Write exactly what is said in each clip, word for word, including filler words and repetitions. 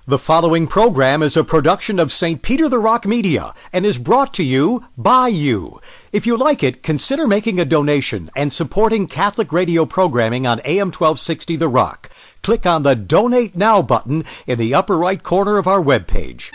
The following program is a production of Saint Peter the Rock Media and is brought to you by you. If you like it, consider making a donation and supporting Catholic radio programming on A M twelve sixty The Rock. Click on the Donate Now button in the upper right corner of our webpage.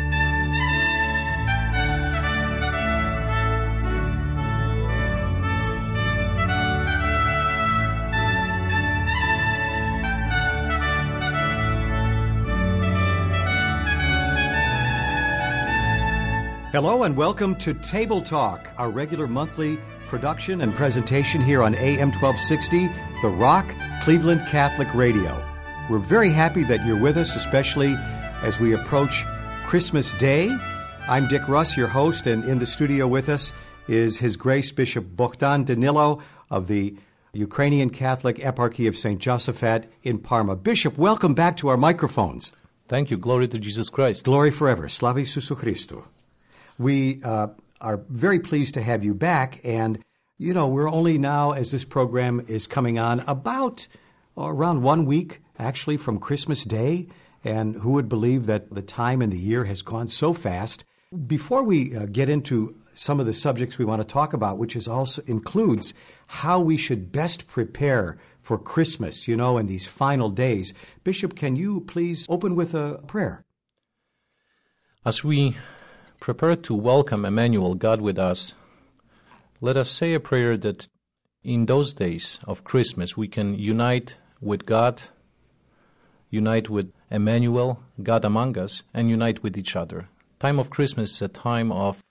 Hello and welcome to Table Talk, our regular monthly production and presentation here on A M twelve sixty, The Rock, Cleveland Catholic Radio. We're very happy that you're with us, especially as we approach Christmas Day. I'm Dick Russ, your host, and in the studio with us is His Grace Bishop Bogdan Danilo of the Ukrainian Catholic Eparchy of Saint Josaphat in Parma. Bishop, welcome back to our microphones. Thank you. Glory to Jesus Christ. Glory forever. Slava Isusu Christu. We uh, are very pleased to have you back, and, you know, we're only now, as this program is coming on, about uh, around one week, actually, from Christmas Day, and who would believe that the time in the year has gone so fast? Before we uh, get into some of the subjects we want to talk about, which is also includes how we should best prepare for Christmas, you know, in these final days, Bishop, can you please open with a prayer? As we prepare to welcome Emmanuel, God with us, let us say a prayer that in those days of Christmas we can unite with God, unite with Emmanuel, God among us, and unite with each other. Time of Christmas is a time of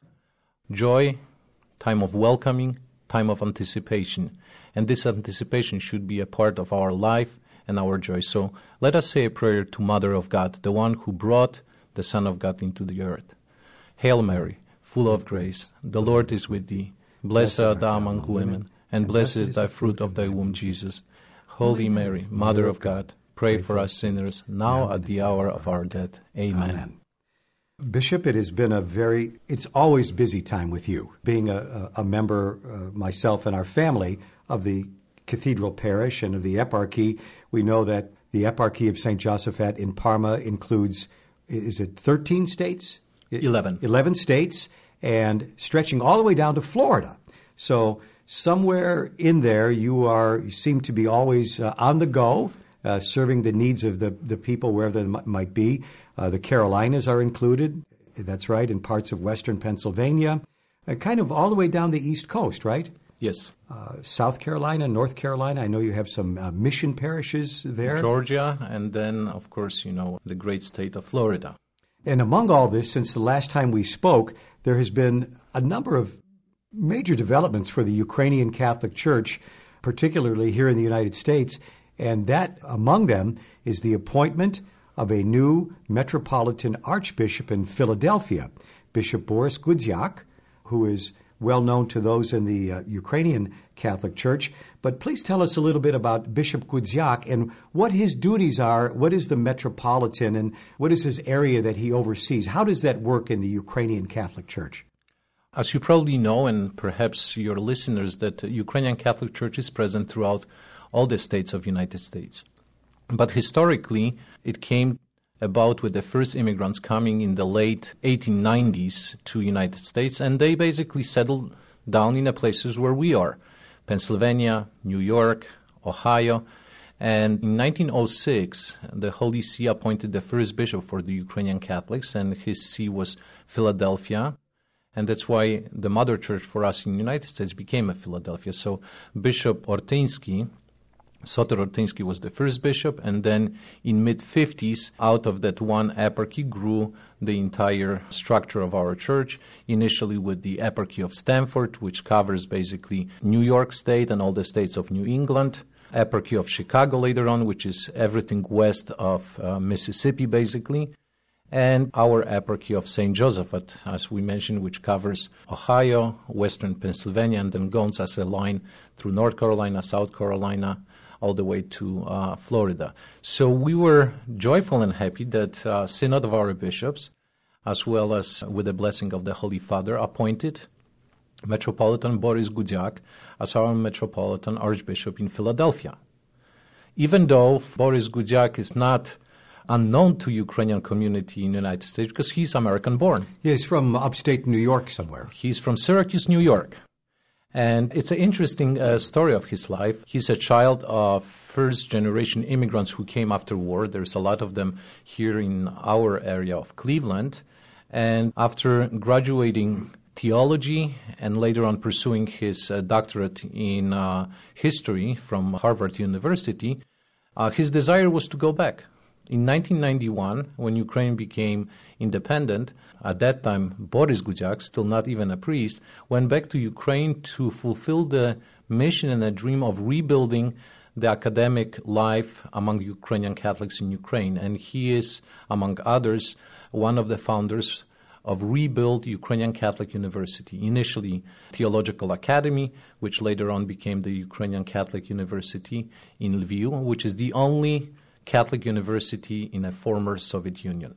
joy, time of welcoming, time of anticipation. And this anticipation should be a part of our life and our joy. So let us say a prayer to Mother of God, the one who brought the Son of God into the earth. Hail Mary, full of grace, the Lord is with thee. Blessed art thou among women, and blessed is thy fruit of thy womb, Jesus. Holy Mary, Mother of God, pray for us sinners, now at the hour of our death. Amen. Amen. Bishop, it has been a very, it's always busy time with you. Being a, a member, uh, myself and our family, of the Cathedral Parish and of the Eparchy, we know that the Eparchy of Saint Josaphat in Parma includes, is it thirteen states? Eleven. Eleven states, and stretching all the way down to Florida. So somewhere in there, you are you seem to be always uh, on the go, uh, serving the needs of the, the people wherever they m- might be. Uh, the Carolinas are included. That's right, in parts of western Pennsylvania, uh, kind of all the way down the East Coast, right? Yes. Uh, South Carolina, North Carolina. I know you have some uh, mission parishes there. Georgia, and then, of course, you know, the great state of Florida. And among all this, since the last time we spoke, there has been a number of major developments for the Ukrainian Catholic Church, particularly here in the United States, and that among them is the appointment of a new Metropolitan Archbishop in Philadelphia, Bishop Boris Gudziak, who is well known to those in the uh, Ukrainian Catholic Church. But please tell us a little bit about Bishop Gudziak and what his duties are. What is the Metropolitan and what is his area that he oversees? How does that work in the Ukrainian Catholic Church? As you probably know, and perhaps your listeners, that the Ukrainian Catholic Church is present throughout all the states of the United States. But historically, it came about with the first immigrants coming in the late eighteen nineties to United States, and they basically settled down in the places where we are, Pennsylvania, New York, Ohio, and in nineteen oh six, the Holy See appointed the first bishop for the Ukrainian Catholics, and his see was Philadelphia, and that's why the mother church for us in the United States became a Philadelphia. So Bishop Ortynsky, Soter Ortynsky was the first bishop, and then in mid-fifties, out of that one eparchy grew the entire structure of our church, initially with the Eparchy of Stamford, which covers basically New York State and all the states of New England, Eparchy of Chicago later on, which is everything west of uh, Mississippi, basically, and our Eparchy of Saint Josaphat, as we mentioned, which covers Ohio, western Pennsylvania, and then goes as a line through North Carolina, South Carolina, all the way to uh, Florida. So we were joyful and happy that uh, Synod of our bishops, as well as with the blessing of the Holy Father, appointed Metropolitan Boris Gudziak as our Metropolitan Archbishop in Philadelphia. Even though Boris Gudziak is not unknown to Ukrainian community in the United States because he's American-born. He's from upstate New York somewhere. He's from Syracuse, New York. And it's an interesting uh, story of his life. He's a child of first-generation immigrants who came after war. There's a lot of them here in our area of Cleveland. And after graduating theology and later on pursuing his uh, doctorate in uh, history from Harvard University, uh, his desire was to go back. In nineteen ninety-one, when Ukraine became independent, at that time Boris Gudziak, still not even a priest, went back to Ukraine to fulfill the mission and the dream of rebuilding the academic life among Ukrainian Catholics in Ukraine. And he is, among others, one of the founders of Rebuild Ukrainian Catholic University, initially Theological Academy, which later on became the Ukrainian Catholic University in Lviv, which is the only Catholic university in a former Soviet Union.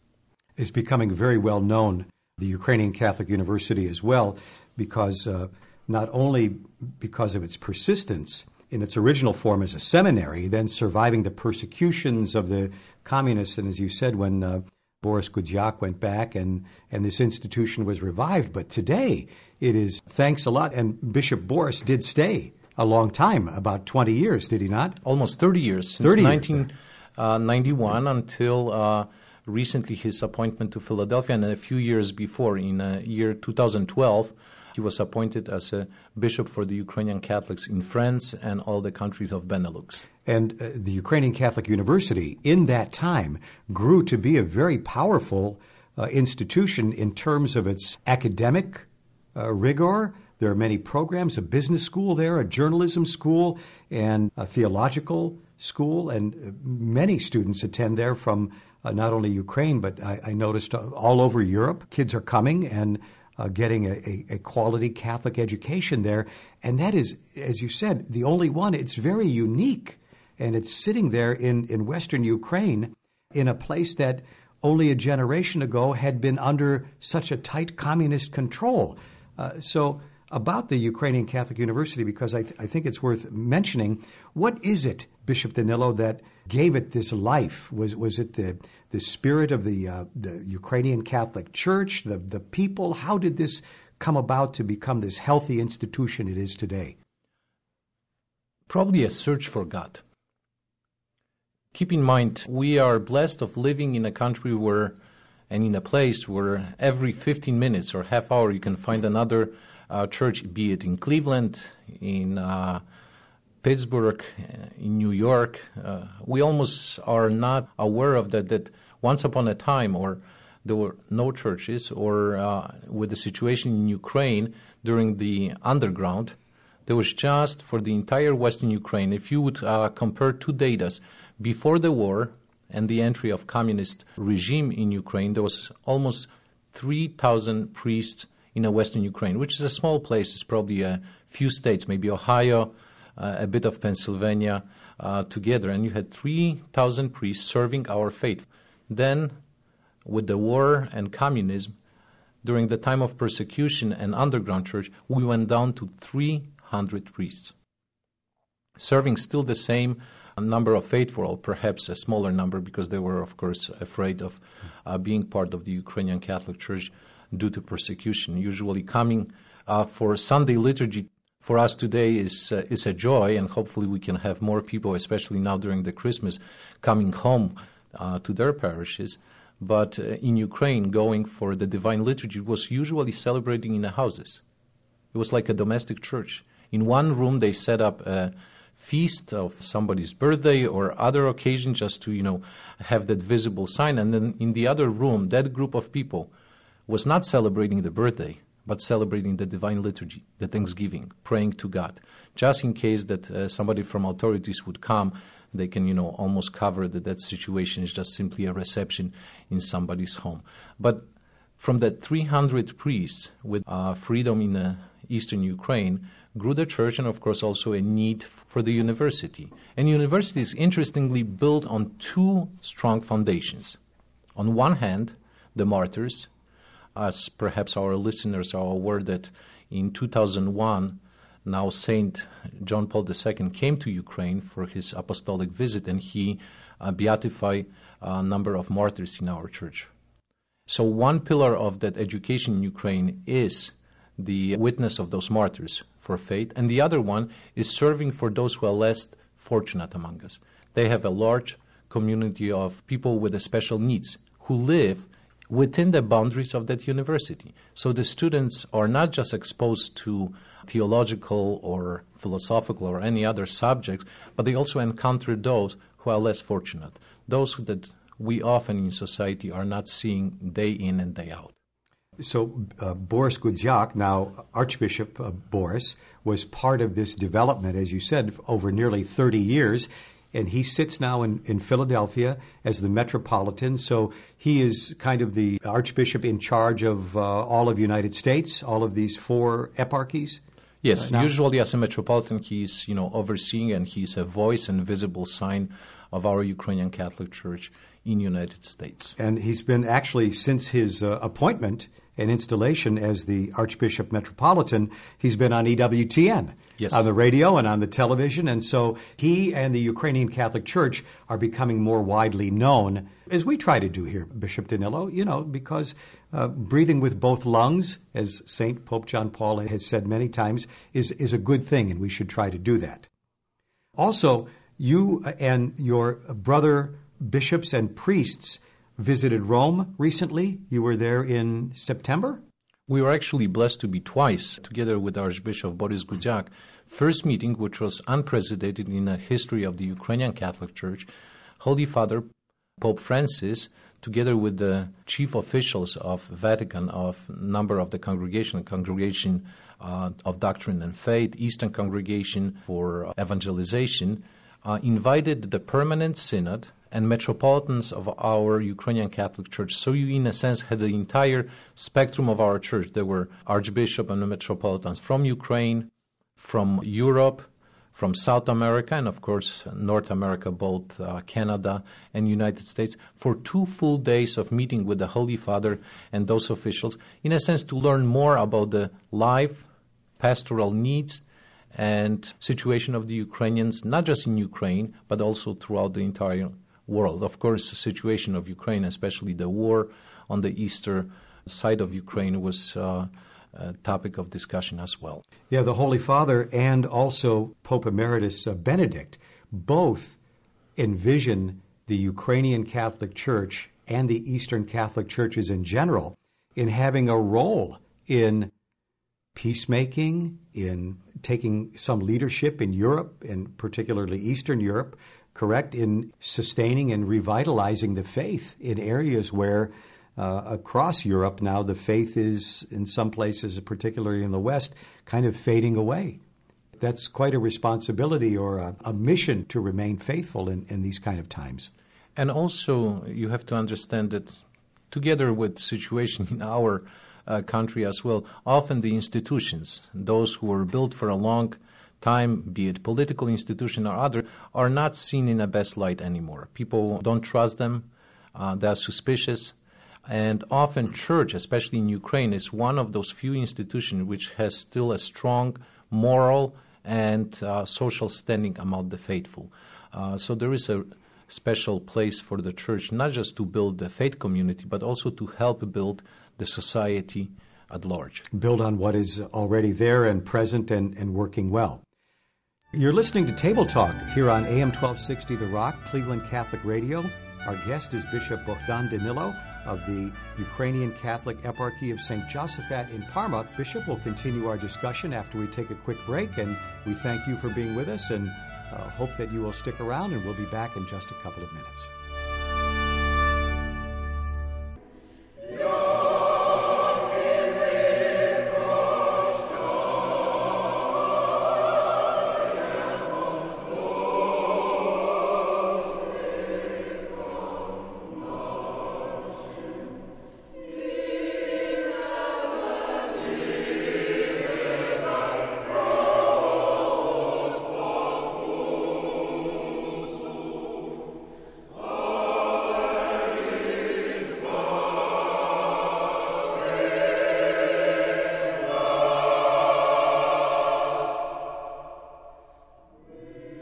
Is becoming very well known, the Ukrainian Catholic University as well, because uh, not only because of its persistence in its original form as a seminary, then surviving the persecutions of the communists, and as you said, when uh, Boris Gudziak went back and, and this institution was revived. But today it is, thanks a lot, and Bishop Boris did stay a long time, about twenty years, did he not? Almost thirty years, since thirty nineteen ninety-one until uh, recently his appointment to Philadelphia, and a few years before, in uh, year two thousand twelve, he was appointed as a bishop for the Ukrainian Catholics in France and all the countries of Benelux. And uh, the Ukrainian Catholic University, in that time, grew to be a very powerful uh, institution in terms of its academic uh, rigor. There are many programs, a business school there, a journalism school, and a theological school, and uh, many students attend there from uh, not only Ukraine, but I, I noticed uh, all over Europe. Kids are coming and uh, getting a, a, a quality Catholic education there, and that is, as you said, the only one. It's very unique, and it's sitting there in, in Western Ukraine in a place that only a generation ago had been under such a tight communist control. Uh, so about the Ukrainian Catholic University, because I, th- I think it's worth mentioning, what is it, Bishop Danilo, that gave it this life? Was was it the the spirit of the uh, the Ukrainian Catholic Church, the the people? How did this come about to become this healthy institution it is today? Probably a search for God. Keep in mind, we are blessed of living in a country where, and in a place where every fifteen minutes or half hour you can find another Uh, church, be it in Cleveland, in uh, Pittsburgh, in New York. Uh, we almost are not aware of that, that once upon a time, or there were no churches, or uh, with the situation in Ukraine during the underground, there was just for the entire Western Ukraine, if you would uh, compare two datas, before the war and the entry of communist regime in Ukraine, there was almost three thousand priests in a Western Ukraine, which is a small place. It's probably a few states, maybe Ohio, uh, a bit of Pennsylvania uh, together. And you had three thousand priests serving our faith. Then, with the war and communism, during the time of persecution and underground church, we went down to three hundred priests, serving still the same number of faithful, or perhaps a smaller number, because they were, of course, afraid of uh, being part of the Ukrainian Catholic Church due to persecution. Usually coming uh, for Sunday liturgy for us today is uh, is a joy, and hopefully we can have more people, especially now during the Christmas, coming home uh, to their parishes. But uh, in Ukraine, going for the Divine Liturgy was usually celebrating in the houses. It was like a domestic church. In one room, they set up a feast of somebody's birthday or other occasion just to, you know, have that visible sign. And then in the other room, that group of people was not celebrating the birthday, but celebrating the Divine Liturgy, the Thanksgiving, praying to God. Just in case that uh, somebody from authorities would come, they can, you know, almost cover that that situation is just simply a reception in somebody's home. But from that three hundred priests with uh, freedom in uh, eastern Ukraine grew the church, and of course also a need for the university. And university is interestingly built on two strong foundations. On one hand, the martyrs, as perhaps our listeners are aware that in two thousand one, now Saint John Paul the Second came to Ukraine for his apostolic visit, and he uh, beatified uh, number of martyrs in our church. So one pillar of that education in Ukraine is the witness of those martyrs for faith, and the other one is serving for those who are less fortunate among us. They have a large community of people with special needs who live within the boundaries of that university. So the students are not just exposed to theological or philosophical or any other subjects, but they also encounter those who are less fortunate, those that we often in society are not seeing day in and day out. So uh, Boris Gudziak, now Archbishop uh, Boris, was part of this development, as you said, over nearly thirty years. And he sits now in, in Philadelphia as the Metropolitan. So he is kind of the Archbishop in charge of uh, all of the United States, all of these four eparchies? Yes, uh, usually as a Metropolitan, he's, you know, overseeing, and he's a voice and visible sign of our Ukrainian Catholic Church in the United States. And he's been actually, since his uh, appointment and installation as the Archbishop Metropolitan, he's been on E W T N, yes, on the radio and on the television. And so he and the Ukrainian Catholic Church are becoming more widely known, as we try to do here, Bishop Danilo, you know, because uh, breathing with both lungs, as Saint Pope John Paul has said many times, is, is a good thing, and we should try to do that. Also, you and your brother bishops and priests visited Rome recently. You were there in September? We were actually blessed to be twice, together with Archbishop Boris Gudziak. First meeting, which was unprecedented in the history of the Ukrainian Catholic Church. Holy Father Pope Francis, together with the chief officials of Vatican, of number of the congregation, Congregation uh, of Doctrine and Faith, Eastern Congregation for Evangelization, uh, invited the Permanent Synod and metropolitans of our Ukrainian Catholic Church. So you, in a sense, had the entire spectrum of our church. There were archbishop and metropolitans from Ukraine, from Europe, from South America, and of course North America, both uh, Canada and United States, for two full days of meeting with the Holy Father and those officials, in a sense to learn more about the life, pastoral needs, and situation of the Ukrainians, not just in Ukraine, but also throughout the entire world. Of course, the situation of Ukraine, especially the war on the eastern side of Ukraine, was uh, a topic of discussion as well. Yeah, the Holy Father and also Pope Emeritus uh, Benedict both envision the Ukrainian Catholic Church and the Eastern Catholic Churches in general in having a role in peacemaking, in taking some leadership in Europe, and particularly Eastern Europe, correct, in sustaining and revitalizing the faith in areas where uh, across Europe now the faith is, in some places, particularly in the West, kind of fading away. That's quite a responsibility or a, a mission to remain faithful in, in these kind of times. And also you have to understand that together with the situation in our uh, country as well, often the institutions, those who were built for a long time, be it political institution or other, are not seen in the best light anymore. People don't trust them. Uh, they are suspicious. And often church, especially in Ukraine, is one of those few institutions which has still a strong moral and uh, social standing among the faithful. Uh, so there is a special place for the church, not just to build the faith community, but also to help build the society at large. Build on what is already there and present and, and working well. You're listening to Table Talk here on A M twelve sixty The Rock, Cleveland Catholic Radio. Our guest is Bishop Bohdan Danilo of the Ukrainian Catholic Eparchy of Saint Josaphat in Parma. Bishop, will continue our discussion after we take a quick break, and we thank you for being with us and uh, hope that you will stick around, and we'll be back in just a couple of minutes. Oh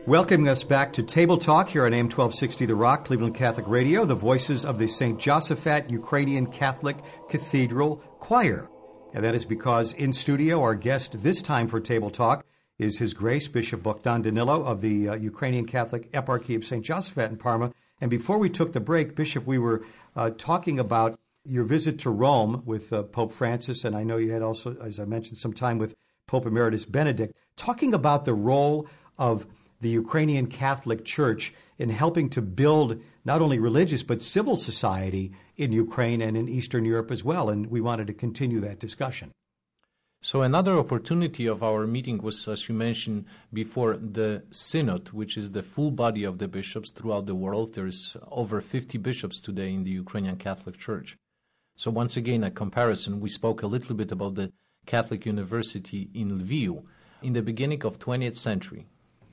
Welcoming us back to Table Talk here on A M twelve sixty The Rock, Cleveland Catholic Radio, the voices of the Saint Josaphat Ukrainian Catholic Cathedral Choir. And that is because in studio, our guest this time for Table Talk is His Grace Bishop Bogdan Danilo of the uh, Ukrainian Catholic Eparchy of Saint Josaphat in Parma. And before we took the break, Bishop, we were uh, talking about your visit to Rome with uh, Pope Francis, and I know you had also, as I mentioned, some time with Pope Emeritus Benedict, talking about the role of the Ukrainian Catholic Church in helping to build not only religious but civil society in Ukraine and in Eastern Europe as well. And we wanted to continue that discussion. So another opportunity of our meeting was, as you mentioned before, the Synod, which is the full body of the bishops throughout the world. There's over fifty bishops today in the Ukrainian Catholic Church. So once again, a comparison, we spoke a little bit about the Catholic University in Lviv in the beginning of twentieth century.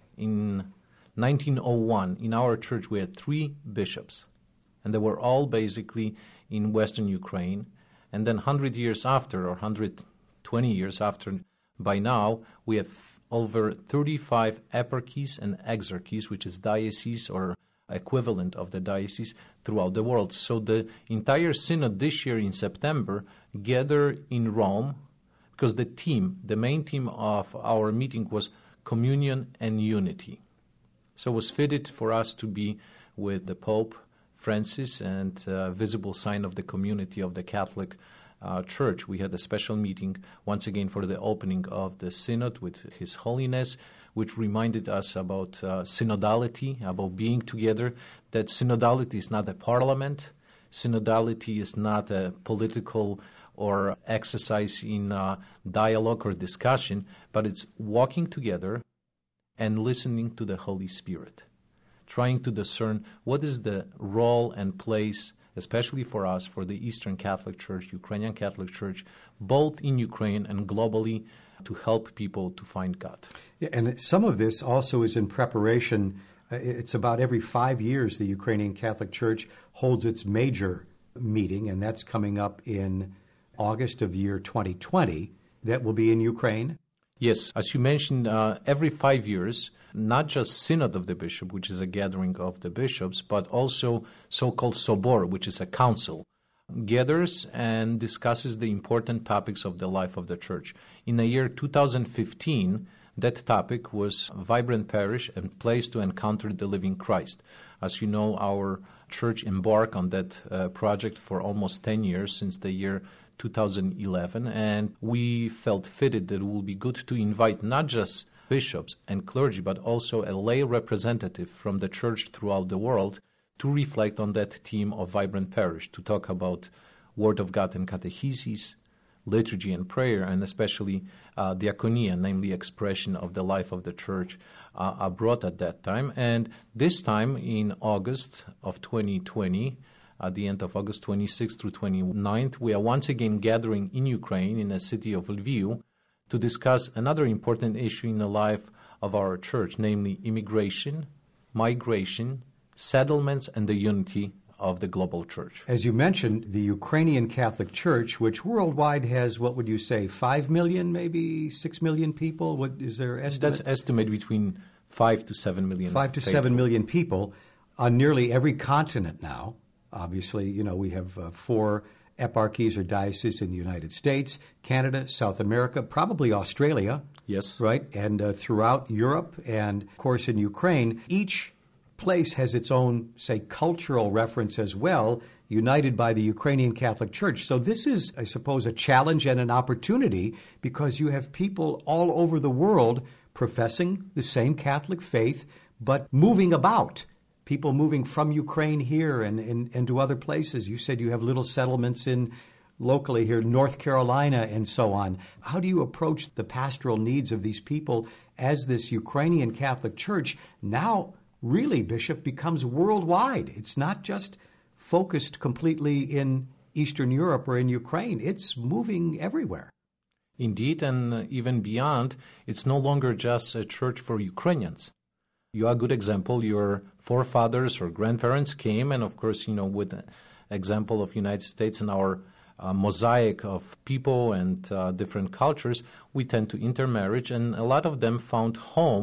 In nineteen oh one, in our church, we had three bishops, and they were all basically in Western Ukraine. And then one hundred years after, or one hundred twenty years after, by now, we have over thirty-five eparchies and exarchies, which is dioceses or equivalent of the diocese throughout the world. So the entire synod this year in September gathered in Rome, because the theme, the main theme of our meeting was communion and unity. So it was fitted for us to be with the Pope Francis and a visible sign of the community of the Catholic uh, Church. We had a special meeting once again for the opening of the Synod with His Holiness, which reminded us about uh, synodality, about being together, that synodality is not a parliament, synodality is not a political or exercise in uh, dialogue or discussion, but it's walking together and listening to the Holy Spirit, trying to discern what is the role and place, especially for us, for the Eastern Catholic Church, Ukrainian Catholic Church, both in Ukraine and globally, to help people to find God. Yeah, and some of this also is in preparation. It's about every five years the Ukrainian Catholic Church holds its major meeting, and that's coming up in August of year twenty twenty. That will be in Ukraine. Yes, as you mentioned, uh, every five years, not just Synod of the Bishop, which is a gathering of the bishops, but also so-called Sobor, which is a council, gathers and discusses the important topics of the life of the Church. In the year two thousand fifteen, that topic was Vibrant Parish and Place to Encounter the Living Christ. As you know, our church embarked on that uh, project for almost ten years, since the year two thousand eleven, and we felt fitted that it would be good to invite not just bishops and clergy, but also a lay representative from the church throughout the world to reflect on that theme of Vibrant Parish, to talk about Word of God and catechesis, liturgy and prayer, and especially uh, diaconia, namely expression of the life of the church uh, abroad at that time. And this time in August of twenty twenty, at the end of August twenty-sixth through twenty-ninth, we are once again gathering in Ukraine, in the city of Lviv, to discuss another important issue in the life of our church, namely immigration, migration, settlements, and the unity of the global church. As you mentioned, the Ukrainian Catholic Church, which worldwide has, what would you say, five million, maybe six million people? What is their estimate? That's estimated between five to seven million. Five to faithful. seven million people on nearly every continent now. Obviously, you know, we have uh, four eparchies or dioceses in the United States, Canada, South America, probably Australia. Yes. Right? And uh, throughout Europe and, of course, in Ukraine. Each place has its own, say, cultural reference as well, united by the Ukrainian Catholic Church. So this is, I suppose, a challenge and an opportunity, because you have people all over the world professing the same Catholic faith, but moving about. People moving from Ukraine here and, and, and to other places. You said you have little settlements in locally here, North Carolina and so on. How do you approach the pastoral needs of these people as this Ukrainian Catholic Church now really, Bishop, becomes worldwide? It's not just focused completely in Eastern Europe or in Ukraine. It's moving everywhere. Indeed, and even beyond, it's no longer just a church for Ukrainians. You are a good example. Your forefathers or grandparents came, and of course, you know, with the example of United States and our uh, mosaic of people and uh, different cultures, we tend to intermarriage, and a lot of them found home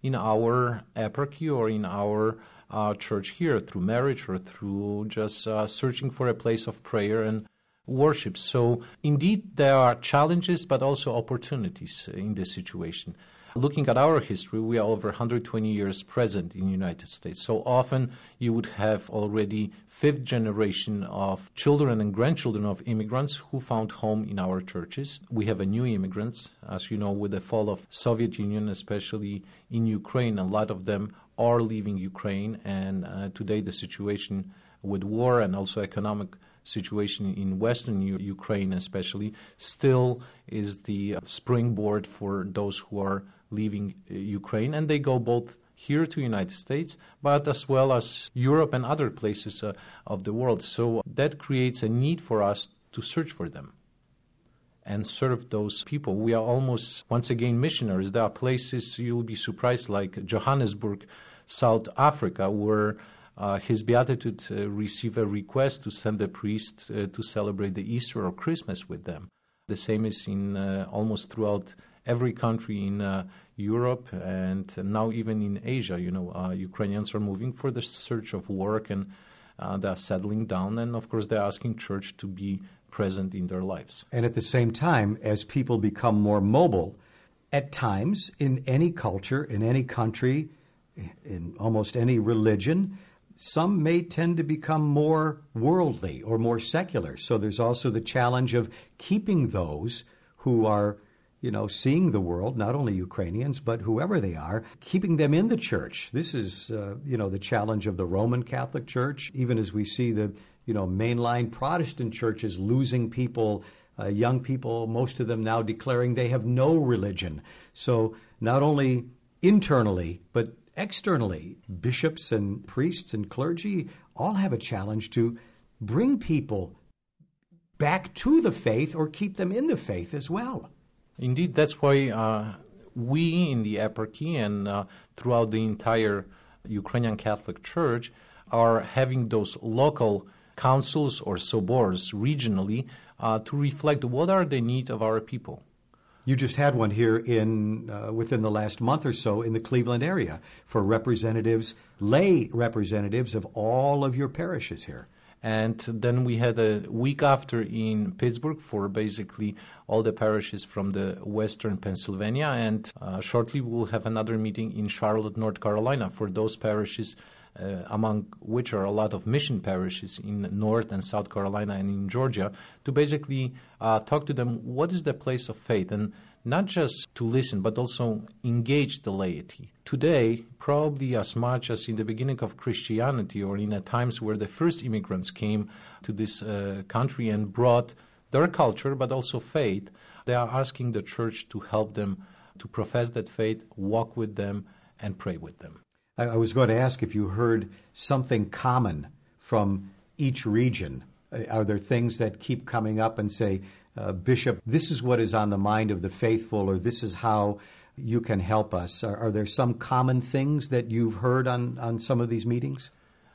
in our eparchy or in our uh, church here through marriage or through just uh, searching for a place of prayer and worship. So indeed there are challenges but also opportunities in this situation. Looking at our history, we are over one hundred twenty years present in the United States. So often you would have already fifth generation of children and grandchildren of immigrants who found home in our churches. We have a new immigrants, as you know, with the fall of Soviet Union, especially in Ukraine. A lot of them are leaving Ukraine, and uh, today the situation with war and also economic situation in Western U- Ukraine especially still is the uh, springboard for those who are leaving uh, Ukraine, and they go both here to the United States, but as well as Europe and other places uh, of the world. So that creates a need for us to search for them and serve those people. We are almost, once again, missionaries. There are places you'll be surprised, like Johannesburg, South Africa, where uh, His Beatitude uh, received a request to send a priest uh, to celebrate the Easter or Christmas with them. The same is in uh, almost throughout every country in uh, Europe and now even in Asia. You know, uh, Ukrainians are moving for the search of work, and uh, they're settling down, and of course they're asking church to be present in their lives. And at the same time, as people become more mobile, at times in any culture, in any country, in almost any religion, some may tend to become more worldly or more secular. So there's also the challenge of keeping those who are, you know, seeing the world, not only Ukrainians, but whoever they are, keeping them in the church. This is, uh, you know, the challenge of the Roman Catholic Church, even as we see the, you know, mainline Protestant churches losing people, uh, young people, most of them now declaring they have no religion. So not only internally, but externally, bishops and priests and clergy all have a challenge to bring people back to the faith or keep them in the faith as well. Indeed, that's why uh, we in the eparchy and uh, throughout the entire Ukrainian Catholic Church are having those local councils or sobors regionally uh, to reflect what are the needs of our people. You just had one here in uh, within the last month or so in the Cleveland area for representatives, lay representatives of all of your parishes here. And then we had a week after in Pittsburgh for basically all the parishes from the western Pennsylvania. And uh, shortly we'll have another meeting in Charlotte, North Carolina for those parishes, uh, among which are a lot of mission parishes in North and South Carolina and in Georgia, to basically uh, talk to them what is the place of faith, and not just to listen, but also engage the laity. Today, probably as much as in the beginning of Christianity or in the times where the first immigrants came to this uh, country and brought their culture, but also faith, they are asking the church to help them to profess that faith, walk with them, and pray with them. I, I was going to ask if you heard something common from each region. Are there things that keep coming up and say, uh, Bishop, this is what is on the mind of the faithful, or this is how you can help us? Are, are there some common things that you've heard on, on some of these meetings?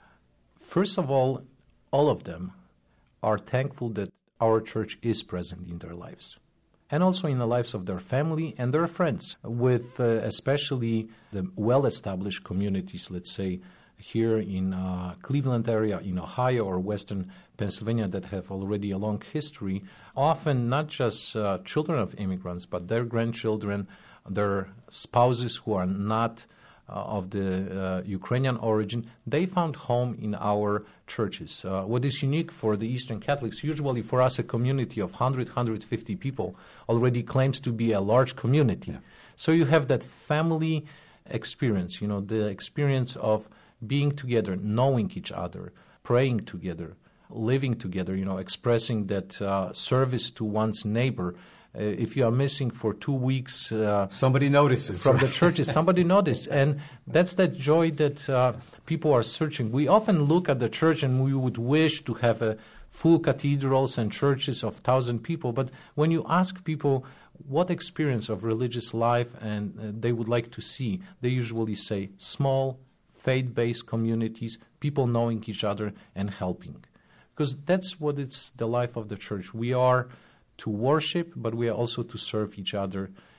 First of all, all of them are thankful that our church is present in their lives, and also in the lives of their family and their friends, with uh, especially the well-established communities, let's say, here in uh, Cleveland area, in Ohio or Western Pennsylvania, that have already a long history, often not just uh, children of immigrants, but their grandchildren, their spouses who are not uh, of the uh, Ukrainian origin, they found home in our churches. Uh, what is unique for the Eastern Catholics, usually for us a community of one hundred, one hundred fifty people already claims to be a large community. Yeah. So you have that family experience, you know, the experience of being together, knowing each other, praying together, living together, you know, expressing that uh, service to one's neighbor. Uh, if you are missing for two weeks, uh, somebody notices from the churches. Somebody notices, and that's that joy that uh, people are searching. We often look at the church, and we would wish to have a full cathedrals and churches of thousand people. But when you ask people what experience of religious life and uh, they would like to see, they usually say small, faith-based communities, people knowing each other and helping. Because that's what it's the life of the church. We are to worship, but we are also to serve each other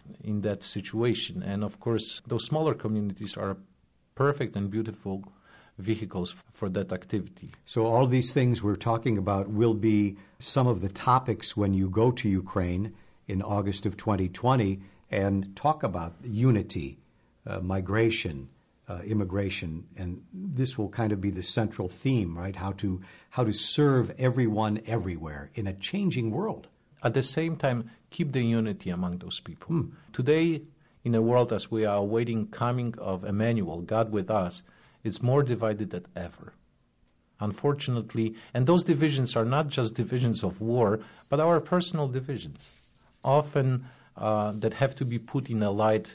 in that situation. And of course, those smaller communities are perfect and beautiful vehicles for that activity. So all these things we're talking about will be some of the topics when you go to Ukraine in August of twenty twenty and talk about unity, uh, migration, uh, immigration, and this will kind of be the central theme, right? How to how to serve everyone everywhere in a changing world. At the same time, keep the unity among those people. Hmm. Today, in a world as we are awaiting coming of Emmanuel, God with us, it's more divided than ever. Unfortunately, and those divisions are not just divisions of war, but our personal divisions, often uh, that have to be put in a light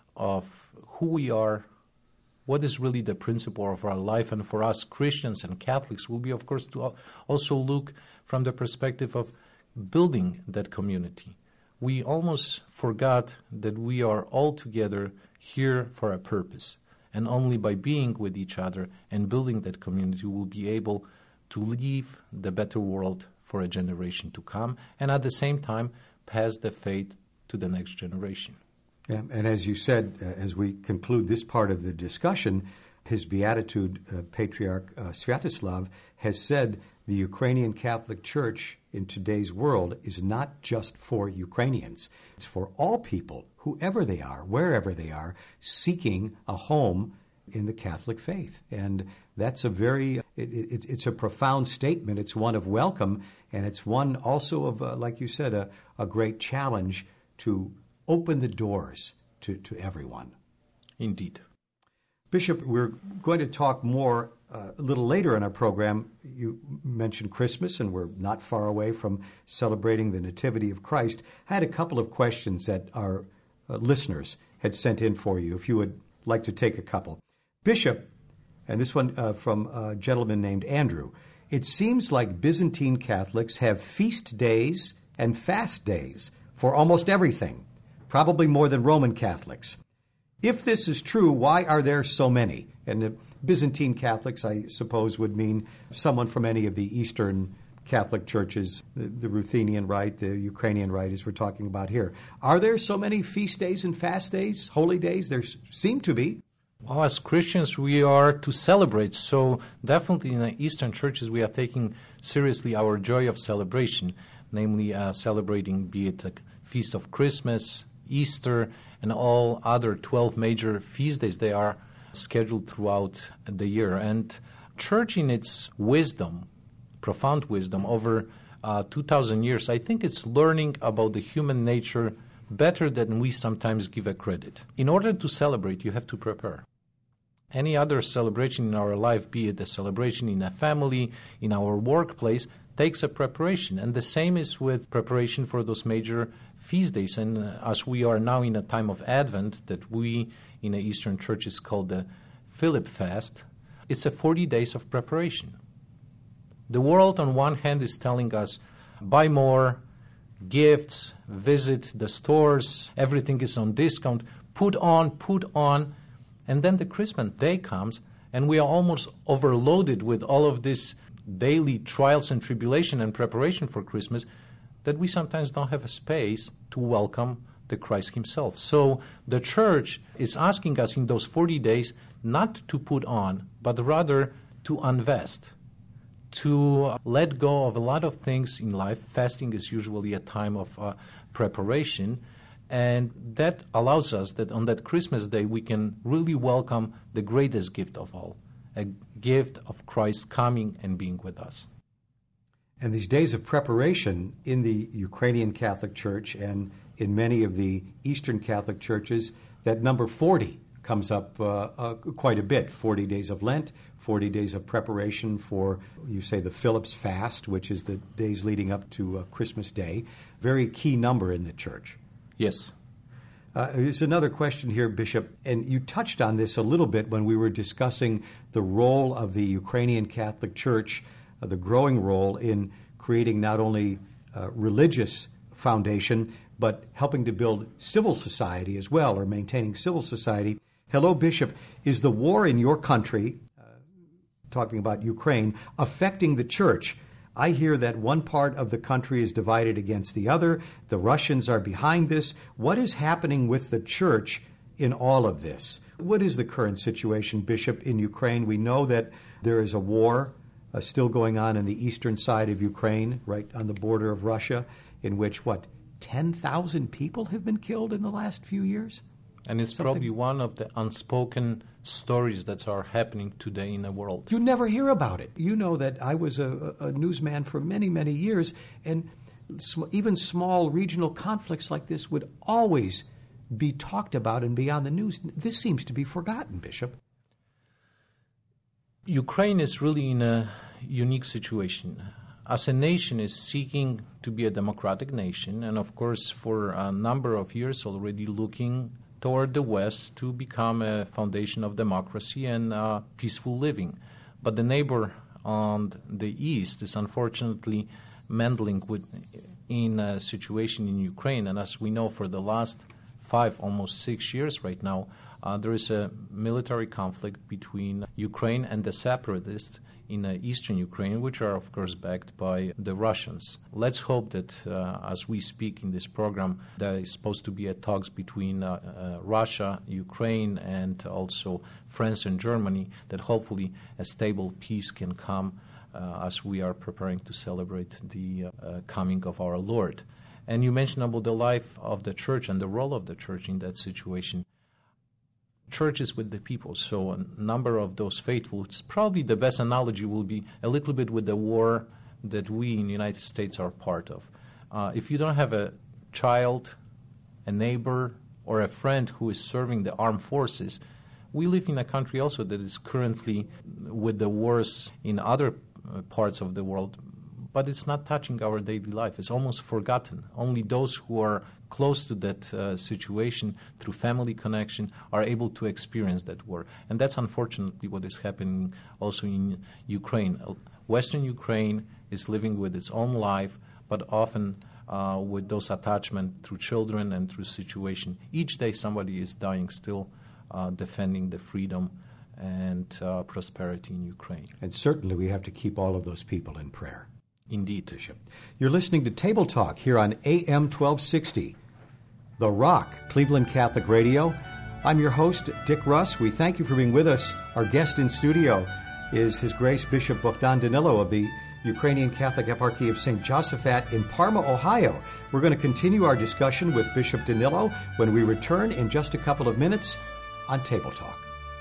of who we are, what is really the principle of our life, and for us Christians and Catholics will be, of course, to also look from the perspective of building that community. We almost forgot that we are all together here for a purpose. And only by being with each other and building that community will be able to leave the better world for a generation to come, and at the same time pass the faith to the next generation. Yeah, and as you said, uh, as we conclude this part of the discussion, His Beatitude, uh, Patriarch uh, Sviatoslav, has said the Ukrainian Catholic Church in today's world is not just for Ukrainians. It's for all people, whoever they are, wherever they are, seeking a home in the Catholic faith. And that's a very, it, it, it's a profound statement. It's one of welcome, and it's one also of, uh, like you said, a, a great challenge to open the doors to, to everyone. Indeed. Bishop, we're going to talk more uh, a little later in our program. You mentioned Christmas, and we're not far away from celebrating the Nativity of Christ. I had a couple of questions that our uh, listeners had sent in for you, if you would like to take a couple. Bishop, and this one uh, from a gentleman named Andrew, it seems like Byzantine Catholics have feast days and fast days for almost everything, probably more than Roman Catholics. If this is true, why are there so many? And the Byzantine Catholics, I suppose, would mean someone from any of the Eastern Catholic churches, the, the Ruthenian Rite, the Ukrainian Rite, as we're talking about here. Are there so many feast days and fast days, holy days? There seem to be. Well, as Christians, we are to celebrate. So definitely in the Eastern churches, we are taking seriously our joy of celebration, namely uh, celebrating, be it a feast of Christmas, Easter, and all other twelve major feast days. They are scheduled throughout the year. And church in its wisdom, profound wisdom, over uh, two thousand years, I think it's learning about the human nature better than we sometimes give it credit. In order to celebrate, you have to prepare. Any other celebration in our life, be it a celebration in a family, in our workplace, takes a preparation. And the same is with preparation for those major feast days. And uh, as we are now in a time of Advent that we in the Eastern churches call the Philip Fast, it's a forty days of preparation. The world on one hand is telling us, buy more, gifts, visit the stores, everything is on discount, put on, put on, and then the Christmas day comes and we are almost overloaded with all of this daily trials and tribulation and preparation for Christmas that we sometimes don't have a space to welcome the Christ himself. So the church is asking us in those forty days not to put on, but rather to invest, to let go of a lot of things in life. Fasting is usually a time of uh, preparation, and that allows us that on that Christmas day we can really welcome the greatest gift of all, a gift of Christ coming and being with us. And these days of preparation in the Ukrainian Catholic Church and in many of the Eastern Catholic churches, that number forty comes up uh, uh, quite a bit. forty days of Lent, forty days of preparation for, you say, the Philip's Fast, which is the days leading up to uh, Christmas Day. Very key number in the church. Yes. Uh, there's another question here, Bishop, and you touched on this a little bit when we were discussing the role of the Ukrainian Catholic Church, uh, the growing role in creating not only uh, religious foundation, but helping to build civil society as well, or maintaining civil society. Hello, Bishop. Is the war in your country, uh, talking about Ukraine, affecting the church? I hear that one part of the country is divided against the other. The Russians are behind this. What is happening with the church in all of this? What is the current situation, Bishop, in Ukraine? We know that there is a war uh, still going on in the eastern side of Ukraine, right on the border of Russia, in which, what, ten thousand people have been killed in the last few years? And it's Something. probably one of the unspoken stories that are happening today in the world. You never hear about it. You know that I was a, a newsman for many, many years, and sm- even small regional conflicts like this would always be talked about and be on the news. This seems to be forgotten, Bishop. Ukraine is really in a unique situation. As a nation is seeking to be a democratic nation, and of course for a number of years already looking toward the West to become a foundation of democracy and uh, peaceful living. But the neighbor on the East is unfortunately meddling with in a situation in Ukraine. And as we know, for the last five, almost six years right now, uh, there is a military conflict between Ukraine and the separatists in uh, eastern Ukraine, which are, of course, backed by the Russians. Let's hope that, uh, as we speak in this program, there is supposed to be a talks between uh, uh, Russia, Ukraine, and also France and Germany, that hopefully a stable peace can come uh, as we are preparing to celebrate the uh, coming of our Lord. And you mentioned about the life of the church and the role of the church in that situation. Church is with the people, so a number of those faithful, it's probably the best analogy will be a little bit with the war that we in the United States are part of. Uh, if you don't have a child, a neighbor, or a friend who is serving the armed forces, we live in a country also that is currently with the wars in other uh, parts of the world, but it's not touching our daily life. It's almost forgotten. Only those who are close to that uh, situation through family connection are able to experience that war. And that's unfortunately what is happening also in Ukraine. Western Ukraine is living with its own life, but often uh, with those attachments through children and through situation. Each day somebody is dying still uh, defending the freedom and uh, prosperity in Ukraine. And certainly we have to keep all of those people in prayer. Indeed. Bishop. You're listening to Table Talk here on A M twelve sixty, The Rock, Cleveland Catholic Radio. I'm your host, Dick Russ. We thank you for being with us. Our guest in studio is His Grace Bishop Bogdan Danilo of the Ukrainian Catholic Eparchy of Saint Josaphat in Parma, Ohio. We're going to continue our discussion with Bishop Danilo when we return in just a couple of minutes on Table Talk.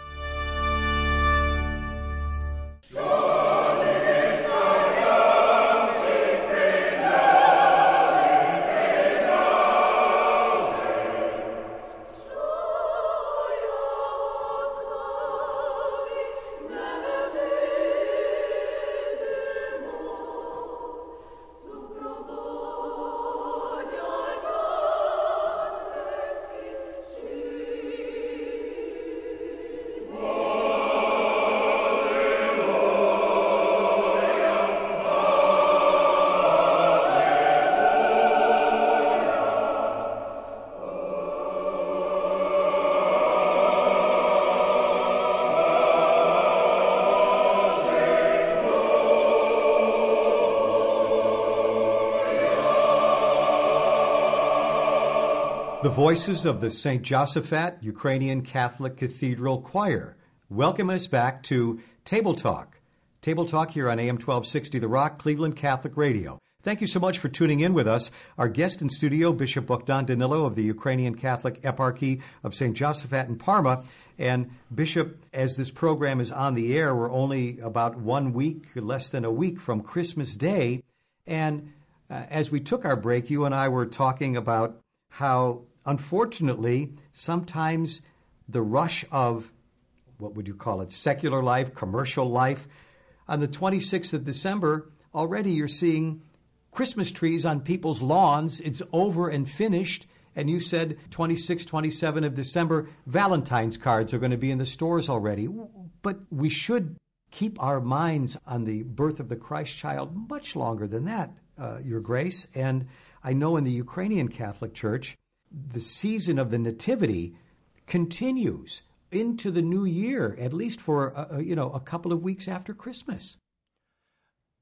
The voices of the Saint Josaphat Ukrainian Catholic Cathedral Choir welcome us back to Table Talk. Table Talk here on A M twelve sixty The Rock, Cleveland Catholic Radio. Thank you so much for tuning in with us. Our guest in studio, Bishop Bogdan Danilo of the Ukrainian Catholic Eparchy of Saint Josaphat in Parma. And Bishop, as this program is on the air, we're only about one week, less than a week from Christmas Day. And uh, as we took our break, you and I were talking about how, unfortunately, sometimes the rush of, what would you call it, secular life, commercial life, on the twenty-sixth of December, already you're seeing Christmas trees on people's lawns. It's over and finished. And you said twenty-sixth, twenty-seventh of December, Valentine's cards are going to be in the stores already. But we should keep our minds on the birth of the Christ child much longer than that, uh, Your Grace. And I know in the Ukrainian Catholic Church, the season of the Nativity continues into the new year, at least for uh, you know a couple of weeks after Christmas.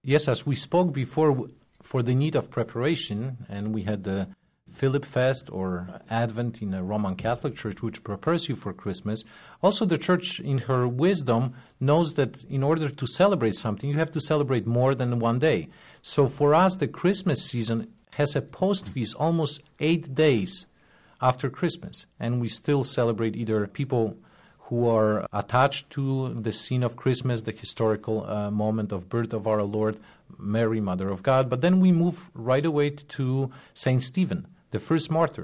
Yes, as we spoke before, for the need of preparation, and we had the Philip Fest or Advent in a Roman Catholic Church, which prepares you for Christmas. Also, the Church, in her wisdom, knows that in order to celebrate something, you have to celebrate more than one day. So for us, the Christmas season has a post-feast almost eight days after Christmas, and we still celebrate either people who are attached to the scene of Christmas, the historical uh, moment of birth of our Lord, Mary, Mother of God. But then we move right away to Saint Stephen, the first martyr.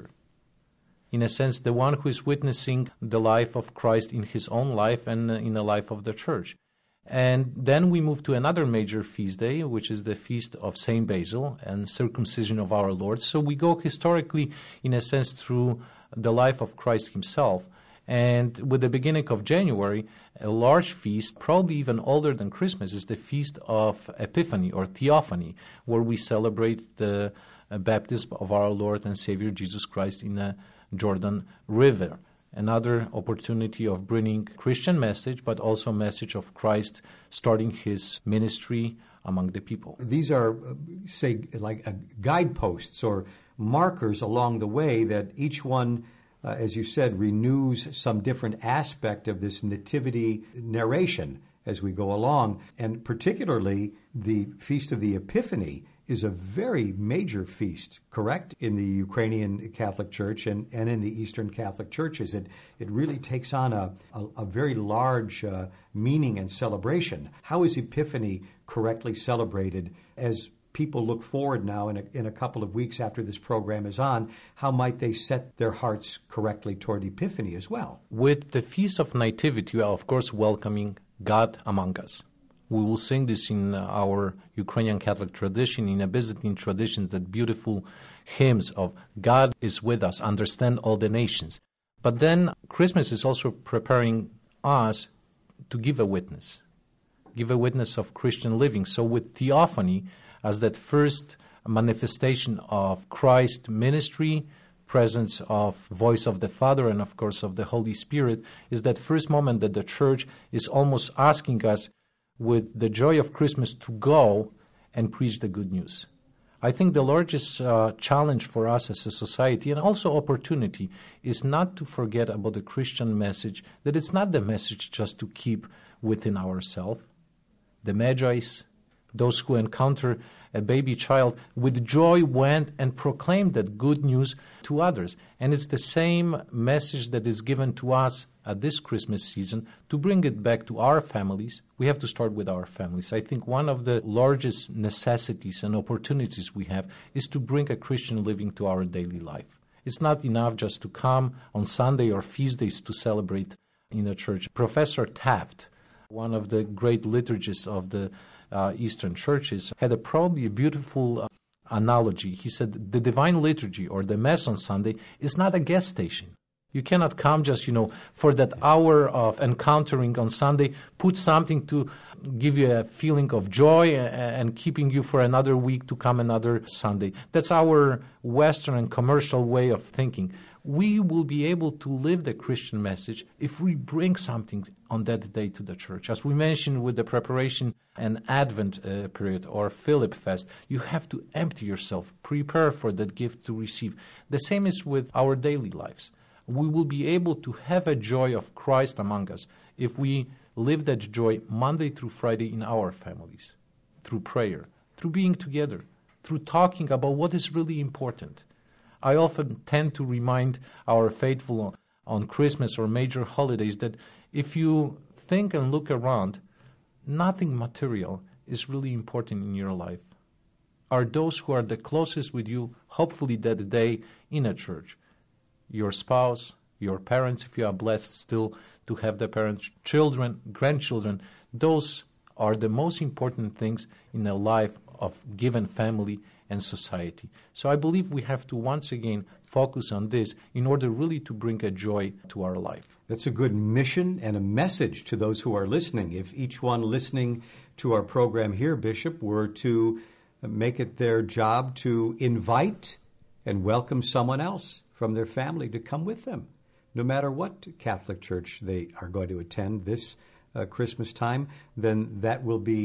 In a sense, the one who is witnessing the life of Christ in his own life and in the life of the Church. And then we move to another major feast day, which is the feast of Saint Basil and circumcision of our Lord. So we go historically, in a sense, through the life of Christ himself. And with the beginning of January, a large feast, probably even older than Christmas, is the Feast of Epiphany or Theophany, where we celebrate the baptism of our Lord and Savior Jesus Christ in the Jordan River. Another opportunity of bringing Christian message, but also message of Christ starting his ministry among the people. These are, say, like uh, guideposts or markers along the way that each one, uh, as you said, renews some different aspect of this nativity narration as we go along. And particularly the Feast of the Epiphany is a very major feast, correct, in the Ukrainian Catholic Church and, and in the Eastern Catholic Churches. It, it really takes on a, a, a very large uh, meaning and celebration. How is Epiphany correctly celebrated as people look forward now in a, in a couple of weeks after this program is on? How might they set their hearts correctly toward Epiphany as well? With the Feast of Nativity, we are, of course, welcoming God among us. We will sing this in our Ukrainian Catholic tradition, in a Byzantine tradition, that beautiful hymns of God is with us, understand all the nations. But then Christmas is also preparing us to give a witness, give a witness of Christian living. So with Theophany, as that first manifestation of Christ's ministry, presence of voice of the Father and, of course, of the Holy Spirit, is that first moment that the Church is almost asking us with the joy of Christmas to go and preach the good news. I think the largest uh, challenge for us as a society, and also opportunity, is not to forget about the Christian message, that it's not the message just to keep within ourselves. The Magi's, those who encounter a baby child, with joy went and proclaimed that good news to others. And it's the same message that is given to us at this Christmas season, to bring it back to our families. We have to start with our families. I think one of the largest necessities and opportunities we have is to bring a Christian living to our daily life. It's not enough just to come on Sunday or feast days to celebrate in a church. Professor Taft, one of the great liturgists of the uh, Eastern churches, had a probably a beautiful uh, analogy. He said the divine liturgy or the Mass on Sunday is not a gas station. You cannot come just, you know, for that hour of encountering on Sunday, put something to give you a feeling of joy and keeping you for another week to come another Sunday. That's our Western and commercial way of thinking. We will be able to live the Christian message if we bring something on that day to the church. As we mentioned with the preparation and Advent uh, period or Philip Fest, you have to empty yourself, prepare for that gift to receive. The same is with our daily lives. We will be able to have a joy of Christ among us if we live that joy Monday through Friday in our families, through prayer, through being together, through talking about what is really important. I often tend to remind our faithful on Christmas or major holidays that if you think and look around, nothing material is really important in your life. Are those who are the closest with you, hopefully that day in a church. Your spouse, your parents, if you are blessed still to have the parents, children, grandchildren, those are the most important things in the life of given family and society. So I believe we have to once again focus on this in order really to bring a joy to our life. That's a good mission and a message to those who are listening. If each one listening to our program here, Bishop, were to make it their job to invite and welcome someone else from their family to come with them, no matter what Catholic church they are going to attend this uh, Christmas time, then that will be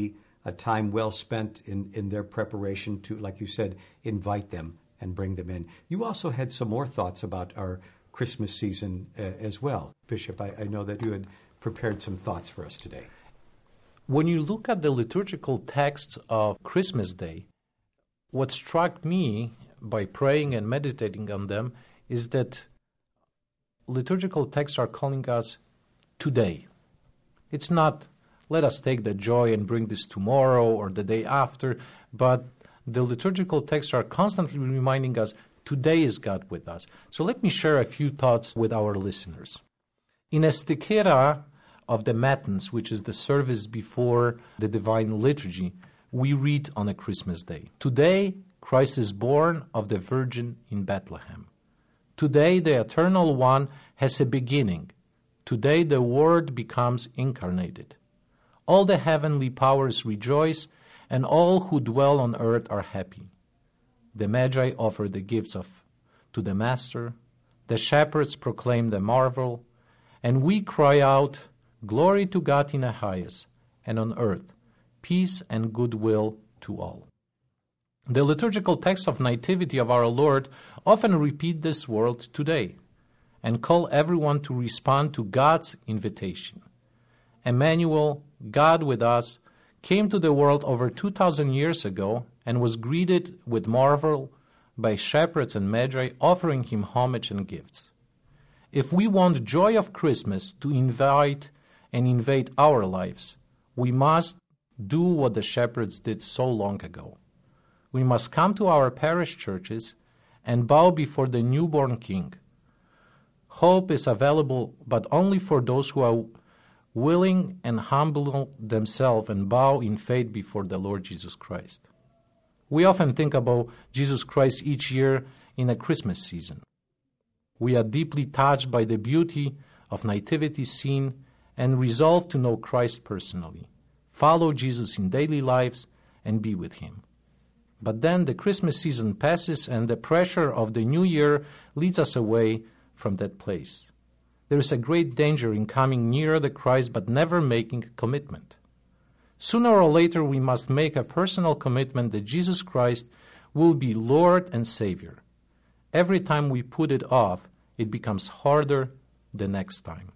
a time well spent in, in their preparation to, like you said, invite them and bring them in. You also had some more thoughts about our Christmas season uh, as well. Bishop, I, I know that you had prepared some thoughts for us today. When you look at the liturgical texts of Christmas Day, what struck me by praying and meditating on them is that liturgical texts are calling us today. It's not, let us take the joy and bring this tomorrow or the day after, but the liturgical texts are constantly reminding us, today is God with us. So let me share a few thoughts with our listeners. In Estichera of the Matins, which is the service before the Divine Liturgy, we read on a Christmas day, today Christ is born of the Virgin in Bethlehem. Today the Eternal One has a beginning. Today the Word becomes incarnated. All the heavenly powers rejoice, and all who dwell on earth are happy. The Magi offer the gifts of to the Master, the shepherds proclaim the marvel, and we cry out, glory to God in the highest, and on earth, peace and goodwill to all. The liturgical texts of Nativity of our Lord often repeat this word today and call everyone to respond to God's invitation. Emmanuel, God with us, came to the world over two thousand years ago and was greeted with marvel by shepherds and magi offering him homage and gifts. If we want joy of Christmas to invite and invade our lives, we must do what the shepherds did so long ago. We must come to our parish churches and bow before the newborn King. Hope is available, but only for those who are willing and humble themselves and bow in faith before the Lord Jesus Christ. We often think about Jesus Christ each year in a Christmas season. We are deeply touched by the beauty of nativity scene and resolve to know Christ personally, follow Jesus in daily lives, and be with him. But then the Christmas season passes and the pressure of the new year leads us away from that place. There is a great danger in coming nearer the Christ but never making a commitment. Sooner or later we must make a personal commitment that Jesus Christ will be Lord and Savior. Every time we put it off, it becomes harder the next time.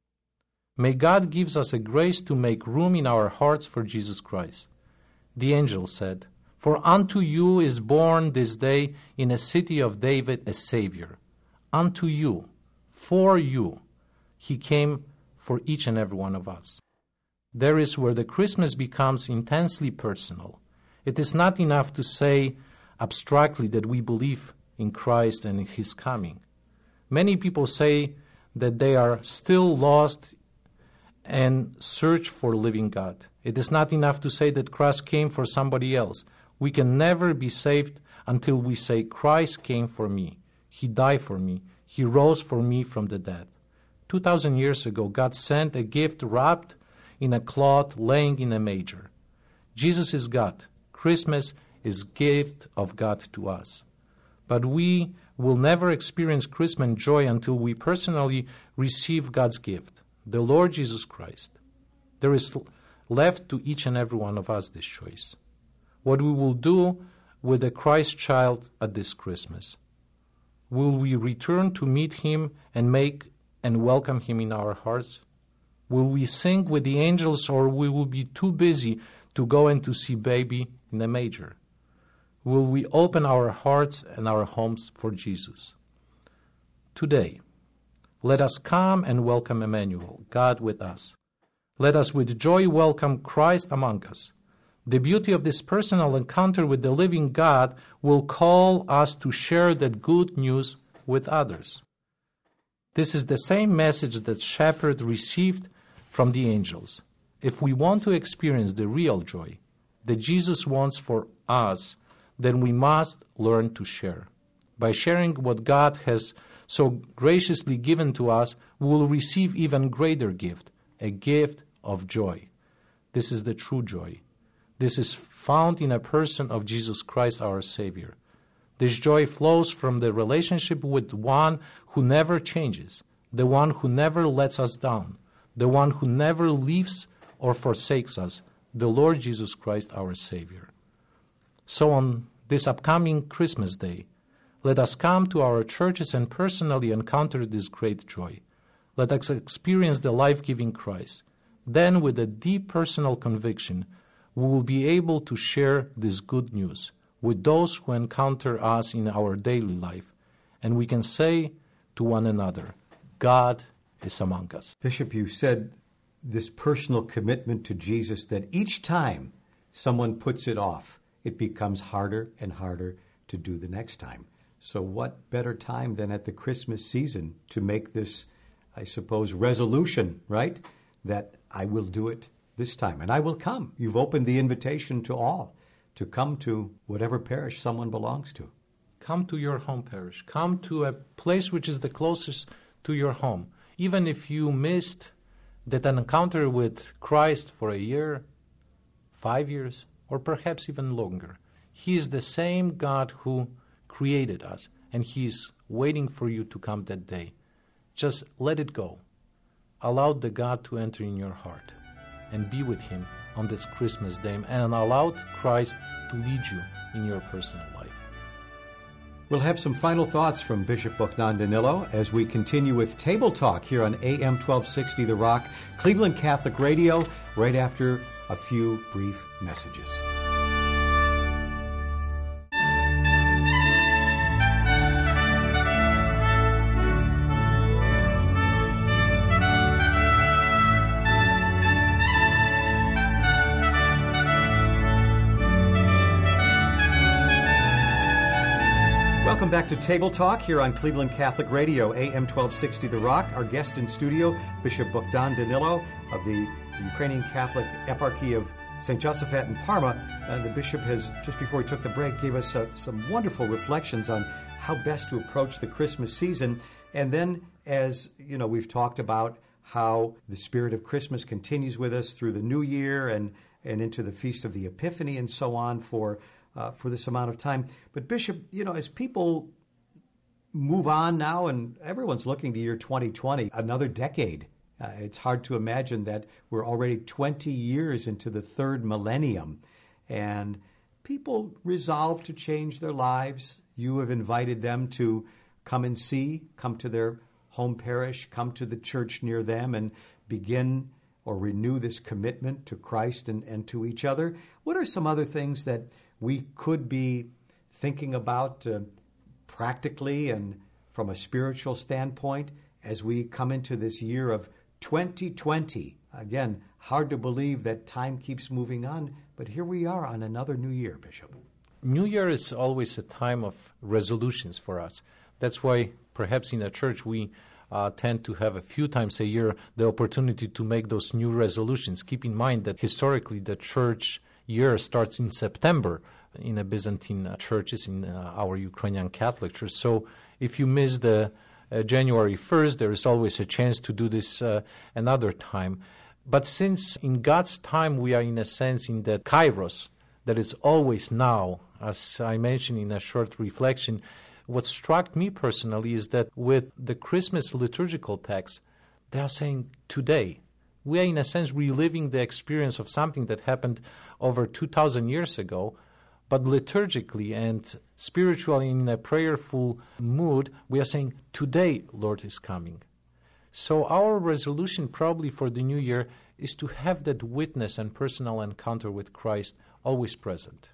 May God give us a grace to make room in our hearts for Jesus Christ. The angel said, "For unto you is born this day in a city of David a Savior. Unto you, for you, he came for each and every one of us." There is where the Christmas becomes intensely personal. It is not enough to say abstractly that we believe in Christ and in his coming. Many people say that they are still lost and search for living God. It is not enough to say that Christ came for somebody else. We can never be saved until we say, Christ came for me. He died for me. He rose for me from the dead. Two thousand years ago, God sent a gift wrapped in a cloth laying in a manger. Jesus is God. Christmas is gift of God to us. But we will never experience Christmas joy until we personally receive God's gift, the Lord Jesus Christ. There is left to each and every one of us this choice. What we will do with the Christ child at this Christmas. Will we return to meet him and make and welcome him in our hearts? Will we sing with the angels, or we will be too busy to go and to see baby in the manger? Will we open our hearts and our homes for Jesus? Today, let us come and welcome Emmanuel, God with us. Let us with joy welcome Christ among us. The beauty of this personal encounter with the living God will call us to share that good news with others. This is the same message that shepherds received from the angels. If we want to experience the real joy that Jesus wants for us, then we must learn to share. By sharing what God has so graciously given to us, we will receive even greater gift, a gift of joy. This is the true joy. This is found in a person of Jesus Christ, our Savior. This joy flows from the relationship with one who never changes, the one who never lets us down, the one who never leaves or forsakes us, the Lord Jesus Christ, our Savior. So on this upcoming Christmas Day, let us come to our churches and personally encounter this great joy. Let us experience the life-giving Christ. Then, with a deep personal conviction, we will be able to share this good news with those who encounter us in our daily life, and we can say to one another, God is among us. Bishop, you said this personal commitment to Jesus, that each time someone puts it off, it becomes harder and harder to do the next time. So what better time than at the Christmas season to make this, I suppose, resolution, right? That I will do it this time, and I will come. You've opened the invitation to all to come to whatever parish someone belongs to. Come to your home parish. Come to a place which is the closest to your home. Even if you missed that encounter with Christ for a year, five years, or perhaps even longer, He is the same God who created us, and He is waiting for you to come that day. Just let it go. Allow the God to enter in your heart and be with Him on this Christmas day, and allow Christ to lead you in your personal life. We'll have some final thoughts from Bishop Bogdan Danilo as we continue with Table Talk here on A M twelve sixty The Rock, Cleveland Catholic Radio, right after a few brief messages. Welcome back to Table Talk here on Cleveland Catholic Radio, A M twelve sixty The Rock. Our guest in studio, Bishop Bogdan Danilo of the Ukrainian Catholic Eparchy of Saint Josaphat in Parma. Uh, the bishop has, just before he took the break, gave us uh, some wonderful reflections on how best to approach the Christmas season. And then, as you know, we've talked about how the spirit of Christmas continues with us through the new year and, and into the Feast of the Epiphany and so on for Uh, for this amount of time. But Bishop, you know, as people move on now and everyone's looking to year twenty twenty, another decade, uh, it's hard to imagine that we're already twenty years into the third millennium. And people resolve to change their lives. You have invited them to come and see, come to their home parish, come to the church near them and begin or renew this commitment to Christ and, and to each other. What are some other things that we could be thinking about uh, practically and from a spiritual standpoint as we come into this year of twenty twenty? Again, hard to believe that time keeps moving on, but here we are on another new year, Bishop. New Year is always a time of resolutions for us. That's why perhaps in a church we uh, tend to have a few times a year the opportunity to make those new resolutions. Keep in mind that historically the church year starts in September in the Byzantine uh, churches, in uh, our Ukrainian Catholic Church. So if you miss the uh, January first, there is always a chance to do this uh, another time. But since in God's time we are in a sense in the kairos, that is always now, as I mentioned in a short reflection, what struck me personally is that with the Christmas liturgical text, they are saying today. We are in a sense reliving the experience of something that happened over two thousand years ago, but liturgically and spiritually in a prayerful mood, we are saying, today, Lord is coming. So our resolution probably for the new year is to have that witness and personal encounter with Christ always present.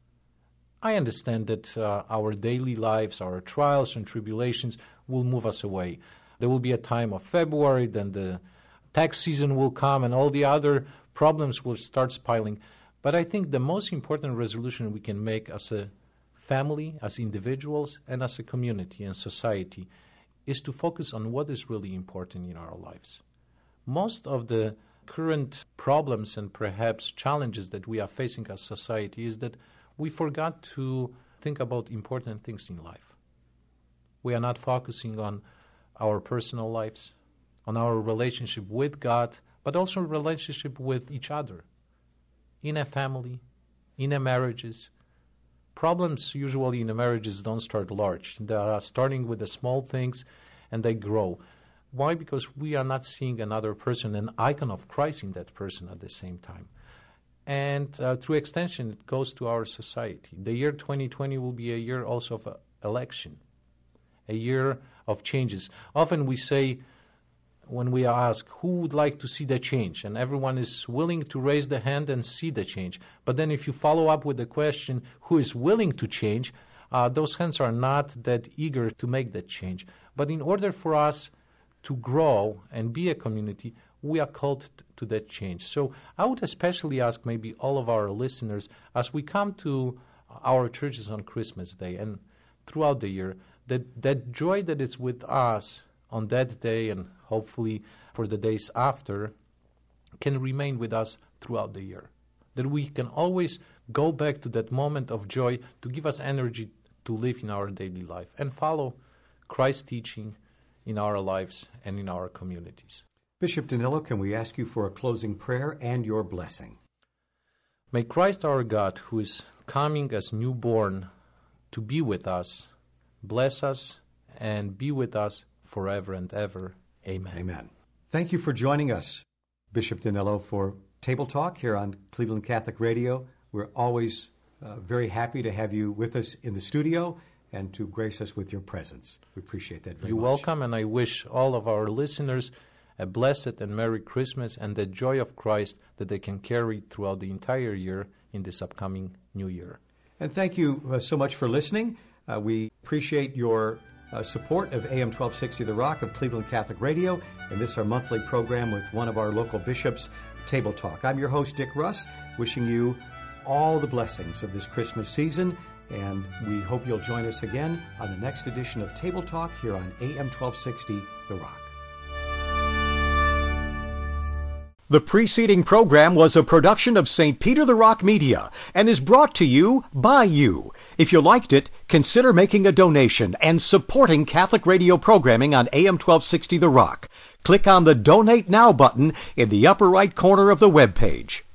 I understand that uh, our daily lives, our trials and tribulations will move us away. There will be a time of February, then the tax season will come and all the other problems will start piling. But I think the most important resolution we can make as a family, as individuals, and as a community and society is to focus on what is really important in our lives. Most of the current problems and perhaps challenges that we are facing as society is that we forgot to think about important things in life. We are not focusing on our personal lives, on our relationship with God, but also relationship with each other, in a family, in a marriages. Problems usually in the marriages don't start large. They are starting with the small things and they grow. Why? Because we are not seeing another person, an icon of Christ in that person at the same time. and uh, through extension, it goes to our society. The year twenty twenty will be a year also of uh, election, a year of changes. Often we say, when we are asked, who would like to see the change? And everyone is willing to raise the hand and see the change. But then if you follow up with the question, who is willing to change, uh, those hands are not that eager to make that change. But in order for us to grow and be a community, we are called t- to that change. So I would especially ask maybe all of our listeners, as we come to our churches on Christmas Day and throughout the year, that, that joy that is with us on that day and hopefully for the days after can remain with us throughout the year. That we can always go back to that moment of joy to give us energy to live in our daily life and follow Christ's teaching in our lives and in our communities. Bishop Danilo, can we ask you for a closing prayer and your blessing? May Christ our God, who is coming as newborn to be with us, bless us and be with us forever and ever. Amen. Amen. Thank you for joining us, Bishop Danilo, for Table Talk here on Cleveland Catholic Radio. We're always uh, very happy to have you with us in the studio and to grace us with your presence. We appreciate that very You're much. You're welcome, and I wish all of our listeners a blessed and Merry Christmas and the joy of Christ that they can carry throughout the entire year in this upcoming new year. And thank you uh, so much for listening. Uh, we appreciate your Uh, support of A M twelve sixty The Rock of Cleveland Catholic Radio, and this our monthly program with one of our local bishops, Table Talk. I'm your host, Dick Russ, wishing you all the blessings of this Christmas season, and we hope you'll join us again on the next edition of Table Talk here on A M twelve sixty The Rock. The preceding program was a production of Saint Peter the Rock Media and is brought to you by you. If you liked it, consider making a donation and supporting Catholic radio programming on A M twelve sixty The Rock. Click on the Donate Now button in the upper right corner of the web page.